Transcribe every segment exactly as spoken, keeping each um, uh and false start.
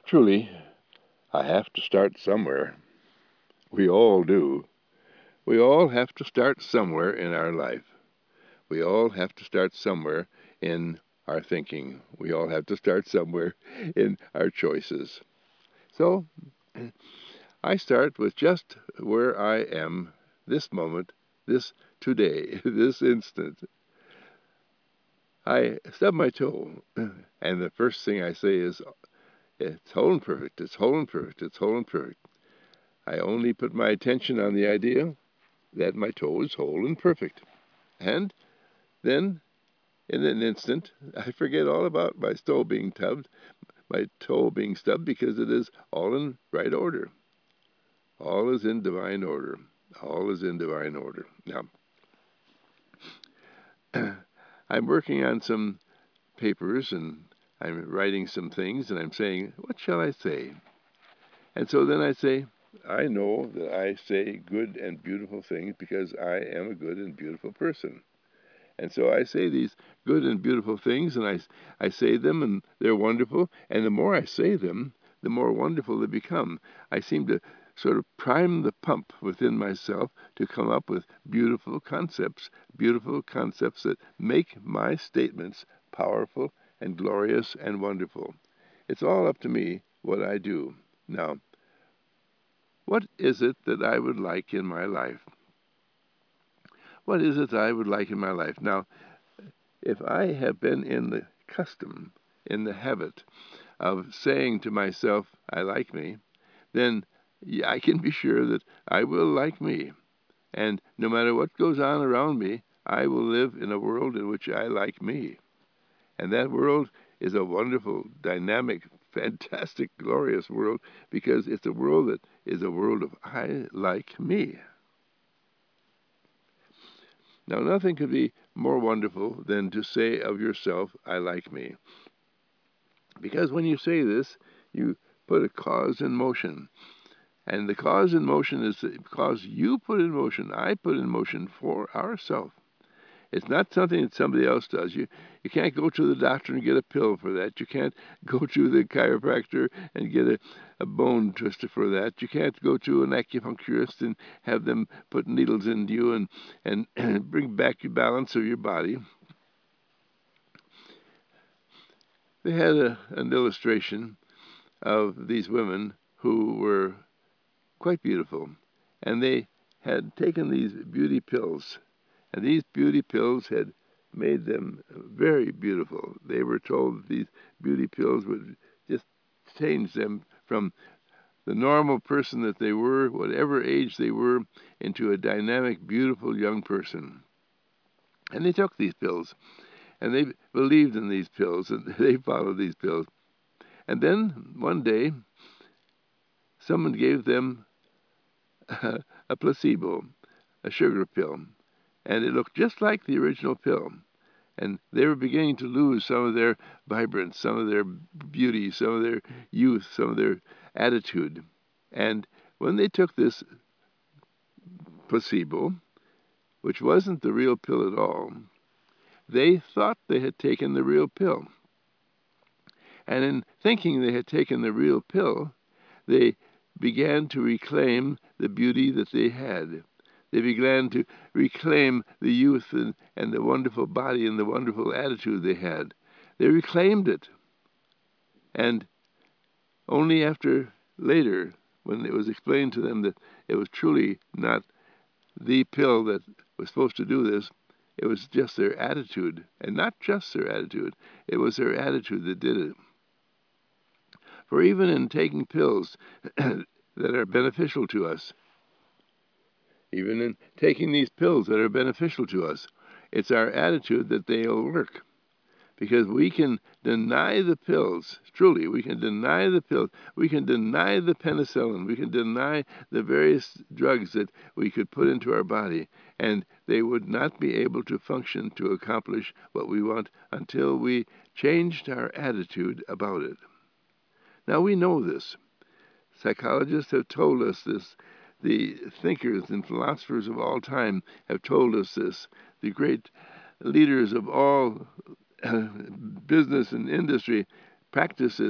Truly, I have to start somewhere. We all do. We all have to start somewhere in our life. We all have to start somewhere in our thinking. We all have to start somewhere in our choices. So, I start with just where I am this moment, this today, this instant. I stub my toe, and the first thing I say is, it's whole and perfect, it's whole and perfect, it's whole and perfect. I only put my attention on the idea that my toe is whole and perfect. And then, in an instant, I forget all about my toe being tubbed, my toe being stubbed, because it is all in right order. All is in divine order. All is in divine order. Now, I'm working on some papers and I'm writing some things and I'm saying, what shall I say? And so then I say, I know that I say good and beautiful things because I am a good and beautiful person. And so I say these good and beautiful things, and I, I say them, and they're wonderful. And the more I say them, the more wonderful they become. I seem to sort of prime the pump within myself to come up with beautiful concepts, beautiful concepts that make my statements powerful and glorious and wonderful. It's all up to me what I do. Now, what is it that I would like in my life? What is it that I would like in my life? Now, if I have been in the custom, in the habit of saying to myself, I like me, then I can be sure that I will like me. And no matter what goes on around me, I will live in a world in which I like me. And that world is a wonderful, dynamic, fantastic, glorious world because it's a world that is a world of I like me. Now, nothing could be more wonderful than to say of yourself, I like me. Because when you say this, you put a cause in motion. And the cause in motion is because you put in motion, I put in motion for ourselves. It's not something that somebody else does. You you can't go to the doctor and get a pill for that. You can't go to the chiropractor and get a, a bone twister for that. You can't go to an acupuncturist and have them put needles into you and, and, and bring back your balance of your body. They had a, an illustration of these women who were quite beautiful, and they had taken these beauty pills, and these beauty pills had made them very beautiful. They were told that these beauty pills would just change them from the normal person that they were, whatever age they were, into a dynamic, beautiful young person. And they took these pills, and they believed in these pills, and they followed these pills. And then one day, someone gave them a placebo, a sugar pill, and it looked just like the original pill. And they were beginning to lose some of their vibrance, some of their beauty, some of their youth, some of their attitude. And when they took this placebo, which wasn't the real pill at all, they thought they had taken the real pill. And in thinking they had taken the real pill, they began to reclaim the beauty that they had. They began to reclaim the youth and, and the wonderful body and the wonderful attitude they had. They reclaimed it. And only after later, when it was explained to them that it was truly not the pill that was supposed to do this, it was just their attitude. And not just their attitude, it was their attitude that did it. For even in taking pills that are beneficial to us, even in taking these pills that are beneficial to us, it's our attitude that they'll work. Because we can deny the pills, truly, we can deny the pills, we can deny the penicillin, we can deny the various drugs that we could put into our body, and they would not be able to function to accomplish what we want until we changed our attitude about it. Now we know this. Psychologists have told us this. The thinkers and philosophers of all time have told us this. The great leaders of all uh, business and industry practice this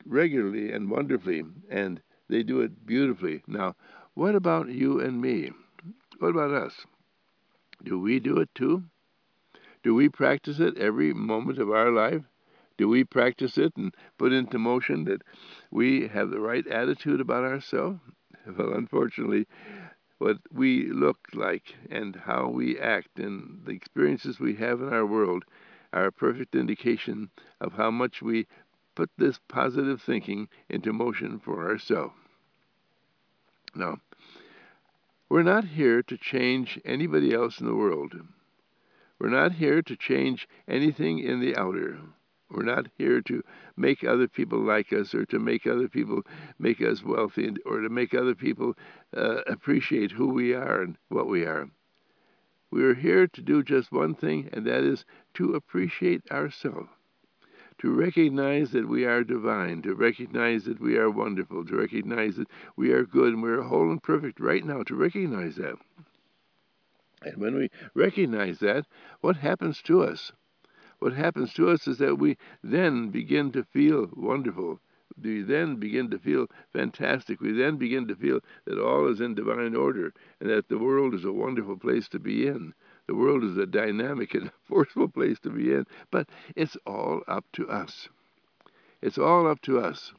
regularly and wonderfully, and they do it beautifully. Now, what about you and me? What about us? Do we do it too? Do we practice it every moment of our life? Do we practice it and put into motion that we have the right attitude about ourselves? Well, unfortunately, what we look like and how we act and the experiences we have in our world are a perfect indication of how much we put this positive thinking into motion for ourselves. Now, we're not here to change anybody else in the world. We're not here to change anything in the outer. We're not here to make other people like us or to make other people make us wealthy or to make other people uh, appreciate who we are and what we are. We are here to do just one thing, and that is to appreciate ourselves, to recognize that we are divine, to recognize that we are wonderful, to recognize that we are good and we are whole and perfect right now, to recognize that. And when we recognize that, what happens to us? What happens to us is that we then begin to feel wonderful. We then begin to feel fantastic. We then begin to feel that all is in divine order and that the world is a wonderful place to be in. The world is a dynamic and forceful place to be in. But it's all up to us. It's all up to us.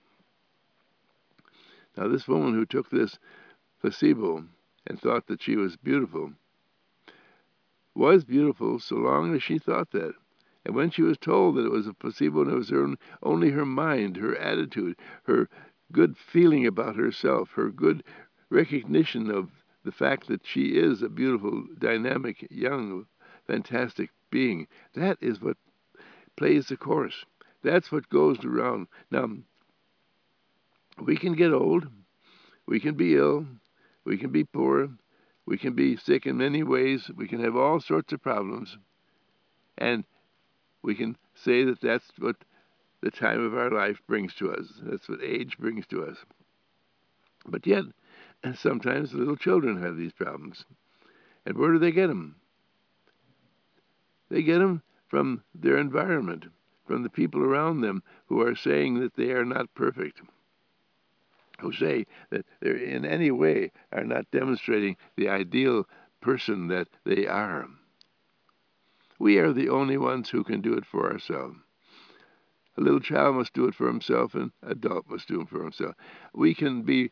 Now, this woman who took this placebo and thought that she was beautiful was beautiful so long as she thought that. And when she was told that it was a placebo and it was her, only her mind, her attitude, her good feeling about herself, her good recognition of the fact that she is a beautiful, dynamic, young, fantastic being, that is what plays the course. That's what goes around. Now, we can get old, we can be ill, we can be poor, we can be sick in many ways, we can have all sorts of problems, and we can say that that's what the time of our life brings to us. That's what age brings to us. But yet, sometimes little children have these problems. And where do they get them? They get them from their environment, from the people around them who are saying that they are not perfect, who say that they in any way are not demonstrating the ideal person that they are. We are the only ones who can do it for ourselves. A little child must do it for himself, and an adult must do it for himself. We can be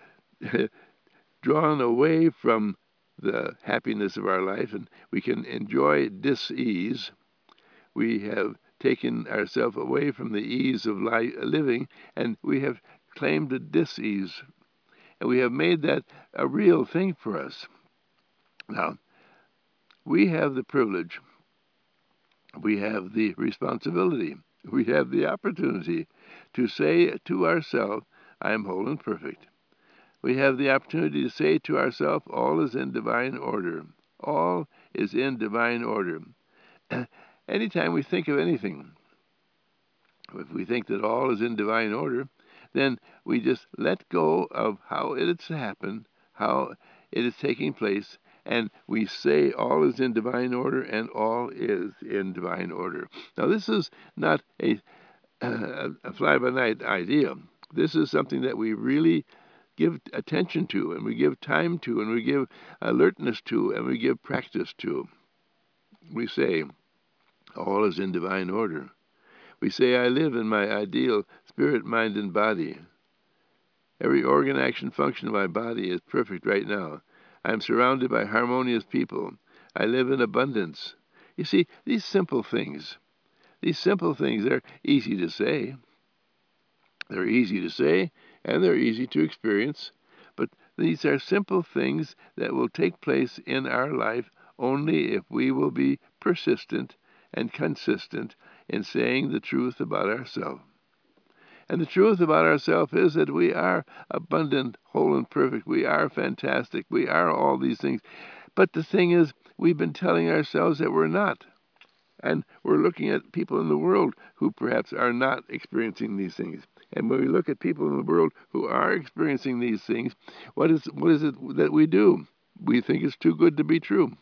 drawn away from the happiness of our life, and we can enjoy dis-ease. We have taken ourselves away from the ease of life, living, and we have claimed a dis-ease, and we have made that a real thing for us. Now, we have the privilege, we have the responsibility, we have the opportunity to say to ourselves, I am whole and perfect. We have the opportunity to say to ourselves, all is in divine order. All is in divine order. Anytime we think of anything, if we think that all is in divine order, then we just let go of how it has happened, how it is taking place, and we say all is in divine order and all is in divine order. Now, this is not a, a fly-by-night idea. This is something that we really give attention to, and we give time to, and we give alertness to, and we give practice to. We say, all is in divine order. We say, I live in my ideal spirit, mind, and body. Every organ, action, function of my body is perfect right now. I am surrounded by harmonious people. I live in abundance. You see, these simple things, these simple things, they're easy to say. They're easy to say, and they're easy to experience. But these are simple things that will take place in our life only if we will be persistent and consistent in saying the truth about ourselves. And the truth about ourselves is that we are abundant, whole, and perfect. We are fantastic. We are all these things. But the thing is, we've been telling ourselves that we're not. And we're looking at people in the world who perhaps are not experiencing these things. And when we look at people in the world who are experiencing these things, what is what is it that we do? We think it's too good to be true.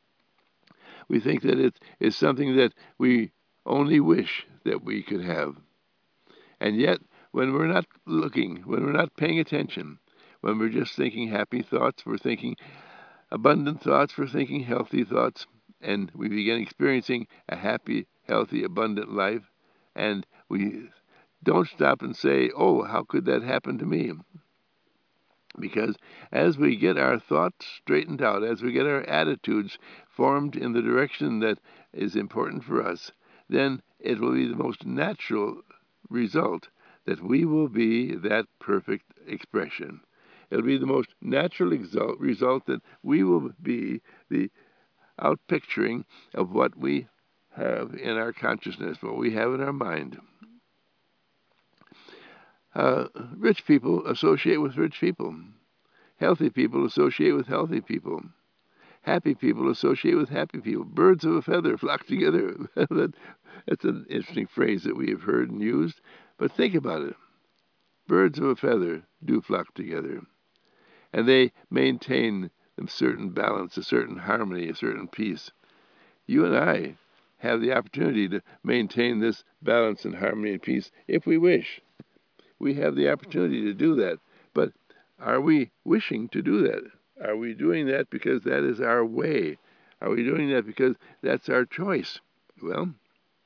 We think that it is something that we only wish that we could have. And yet, when we're not looking, when we're not paying attention, when we're just thinking happy thoughts, we're thinking abundant thoughts, we're thinking healthy thoughts, and we begin experiencing a happy, healthy, abundant life, and we don't stop and say, oh, how could that happen to me? Because as we get our thoughts straightened out, as we get our attitudes formed in the direction that is important for us, then it will be the most natural result that we will be that perfect expression. It'll be the most natural exult, result that we will be the outpicturing of what we have in our consciousness, what we have in our mind. Uh, rich people associate with rich people. Healthy people associate with healthy people. Happy people associate with happy people. Birds of a feather flock together. that, that's an interesting phrase that we have heard and used. But think about it. Birds of a feather do flock together. And they maintain a certain balance, a certain harmony, a certain peace. You and I have the opportunity to maintain this balance and harmony and peace if we wish. We have the opportunity to do that. But are we wishing to do that? Are we doing that because that is our way? Are we doing that because that's our choice? Well,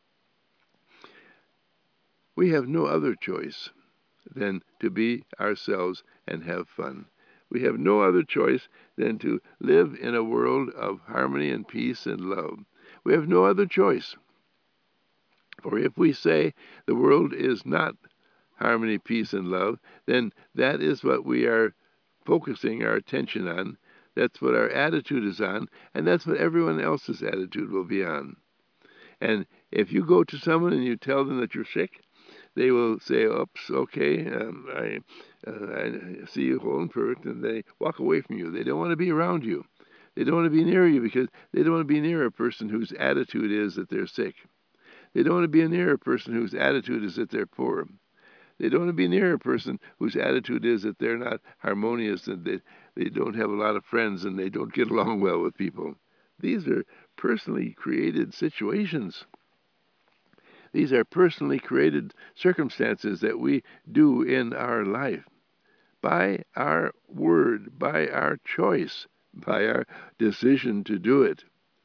we have no other choice than to be ourselves and have fun. We have no other choice than to live in a world of harmony and peace and love. We have no other choice. For if we say the world is not harmony, peace, and love, then that is what we are focusing our attention on. That's what our attitude is on, and that's what everyone else's attitude will be on. And if you go to someone and you tell them that you're sick, they will say, oops, okay, um, I, uh, I see you whole and perfect, and they walk away from you. They don't want to be around you. They don't want to be near you because they don't want to be near a person whose attitude is that they're sick. They don't want to be near a person whose attitude is that they're poor. They don't want to be near a person whose attitude is that they're not harmonious and they, they don't have a lot of friends and they don't get along well with people. These are personally created situations. These are personally created circumstances that we do in our life by our word, by our choice, by our decision to do it.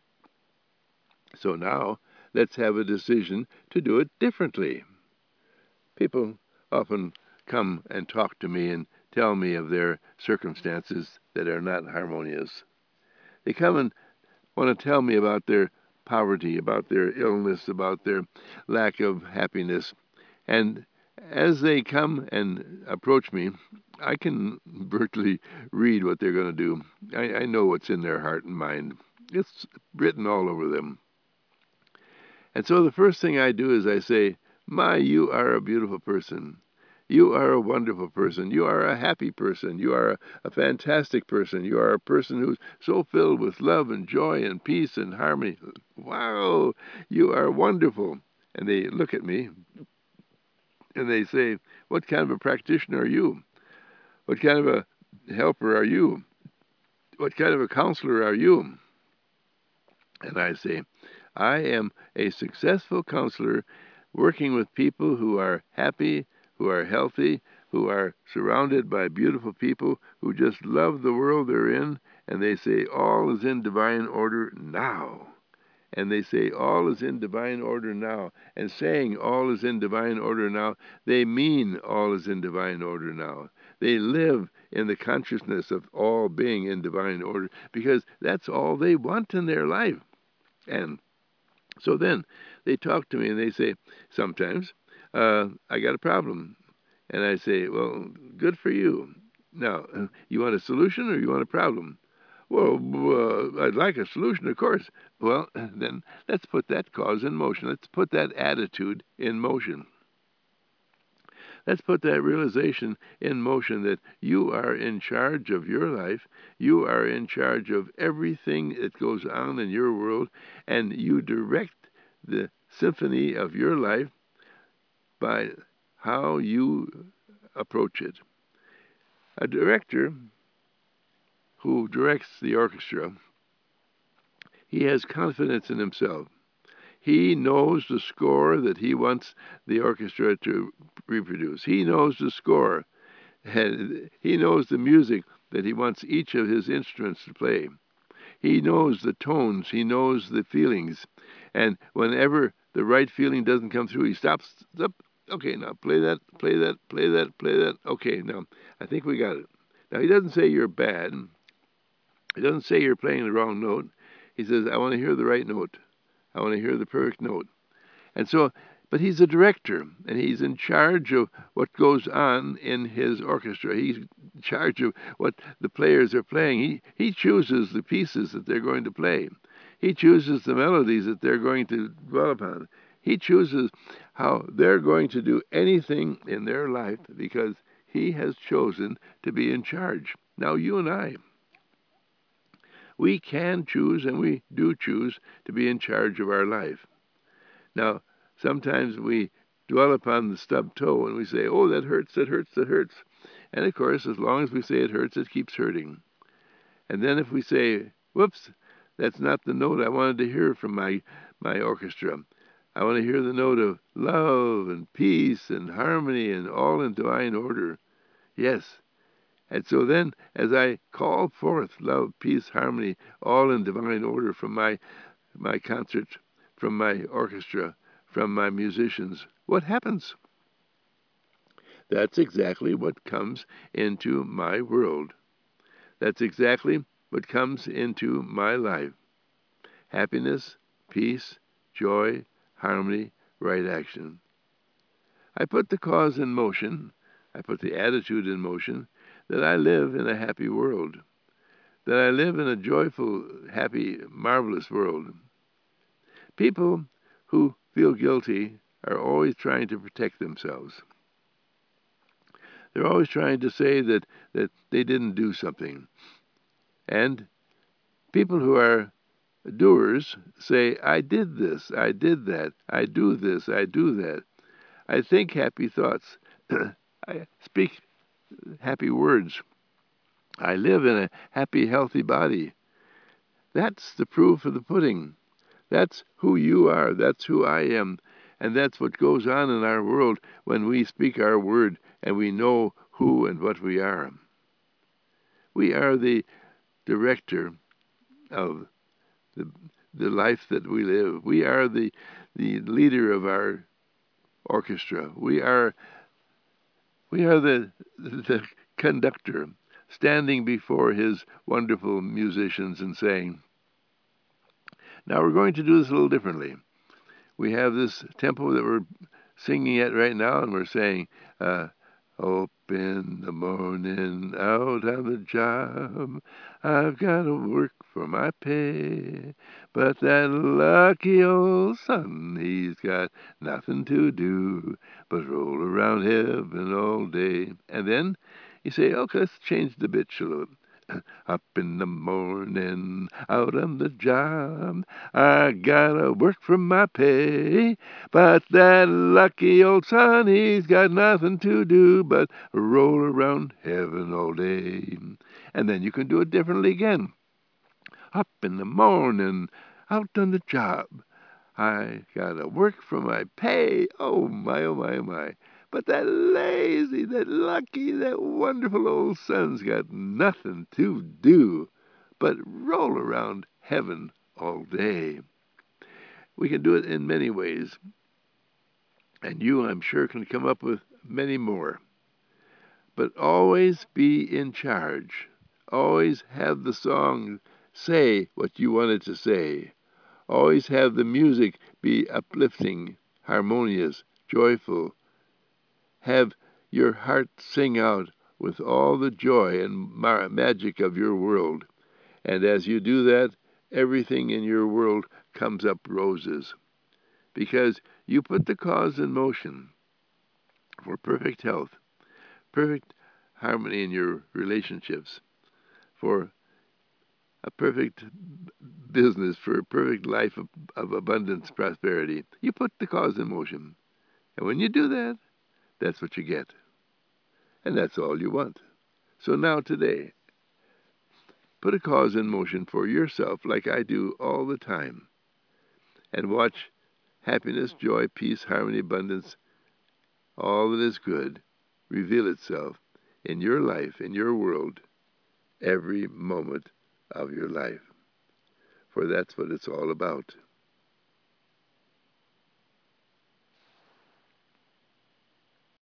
So now, let's have a decision to do it differently. People often come and talk to me and tell me of their circumstances that are not harmonious. They come and want to tell me about their poverty, about their illness, about their lack of happiness. And as they come and approach me, I can virtually read what they're going to do. I, I know what's in their heart and mind. It's written all over them. And so the first thing I do is I say, "My, you are a beautiful person. You are a wonderful person. You are a happy person. You are a, a fantastic person. You are a person who's so filled with love and joy and peace and harmony. Wow, you are wonderful." And they look at me and they say, "What kind of a practitioner are you? What kind of a helper are you? What kind of a counselor are you?" And I say, "I am a successful counselor working with people who are happy, who are healthy, who are surrounded by beautiful people who just love the world they're in, and they say all is in divine order now." And they say all is in divine order now. And saying all is in divine order now, they mean all is in divine order now. They live in the consciousness of all being in divine order because that's all they want in their life. And so then they talk to me and they say, sometimes, uh, "I got a problem." And I say, "Well, good for you. Now, you want a solution or you want a problem?" "Well, uh, I'd like a solution, of course." "Well, then let's put that cause in motion. Let's put that attitude in motion. Let's put that realization in motion that you are in charge of your life. You are in charge of everything that goes on in your world, and you direct the symphony of your life by how you approach it." A director who directs the orchestra, he has confidence in himself. He knows the score that he wants the orchestra to reproduce. He knows the score. And he knows the music that he wants each of his instruments to play. He knows the tones. He knows the feelings. And whenever the right feeling doesn't come through, he stops. Stop. Okay, now play that, play that, play that, play that. Okay, now I think we got it. Now he doesn't say you're bad. He doesn't say you're playing the wrong note. He says, I want to hear the right note. I want to hear the perfect note. And so, but he's a director, and he's in charge of what goes on in his orchestra. He's in charge of what the players are playing. He, he chooses the pieces that they're going to play. He chooses the melodies that they're going to dwell upon. He chooses how they're going to do anything in their life because he has chosen to be in charge. Now, you and I, we can choose, and we do choose, to be in charge of our life. Now, sometimes we dwell upon the stub toe and we say, oh, that hurts, that hurts, that hurts. And of course, as long as we say it hurts, it keeps hurting. And then if we say, whoops, that's not the note I wanted to hear from my, my orchestra. I want to hear the note of love and peace and harmony and all in divine order. Yes. And so then, as I call forth love, peace, harmony, all in divine order from my, my concert, from my orchestra, from my musicians, what happens? That's exactly what comes into my world. That's exactly what comes into my life. Happiness, peace, joy, harmony, right action. I put the cause in motion, I put the attitude in motion, that I live in a happy world, that I live in a joyful, happy, marvelous world. People who feel guilty are always trying to protect themselves. They're always trying to say that, that they didn't do something. And people who are doers say, I did this, I did that, I do this, I do that. I think happy thoughts. I speak happy words. I live in a happy, healthy body. That's the proof of the pudding. That's who you are. That's who I am. And that's what goes on in our world when we speak our word and we know who and what we are. We are the director of the, the life that we live. We are the, the leader of our orchestra. We are, we are the, the conductor standing before his wonderful musicians and saying, now we're going to do this a little differently. We have this tempo that we're singing at right now, and we're saying, uh, up in the morning, out on the job, I've got to work for my pay. But that lucky old sun, he's got nothing to do but roll around heaven all day. And then you say, okay, let's change the bitch a little. Up in the morning, out on the job, I gotta work for my pay. But that lucky old son, he's got nothing to do but roll around heaven all day. And then you can do it differently again. Up in the morning, out on the job, I gotta work for my pay. Oh my, oh my, oh my. But that lazy, that lucky, that wonderful old son's got nothing to do but roll around heaven all day. We can do it in many ways. And you, I'm sure, can come up with many more. But always be in charge. Always have the song say what you want it to say. Always have the music be uplifting, harmonious, joyful. Have your heart sing out with all the joy and mar- magic of your world. And as you do that, everything in your world comes up roses. Because you put the cause in motion for perfect health, perfect harmony in your relationships, for a perfect business, for a perfect life of, of abundance, prosperity. You put the cause in motion. And when you do that, that's what you get. And that's all you want. So now today, put a cause in motion for yourself like I do all the time. And watch happiness, joy, peace, harmony, abundance, all that is good, reveal itself in your life, in your world, every moment of your life. For that's what it's all about.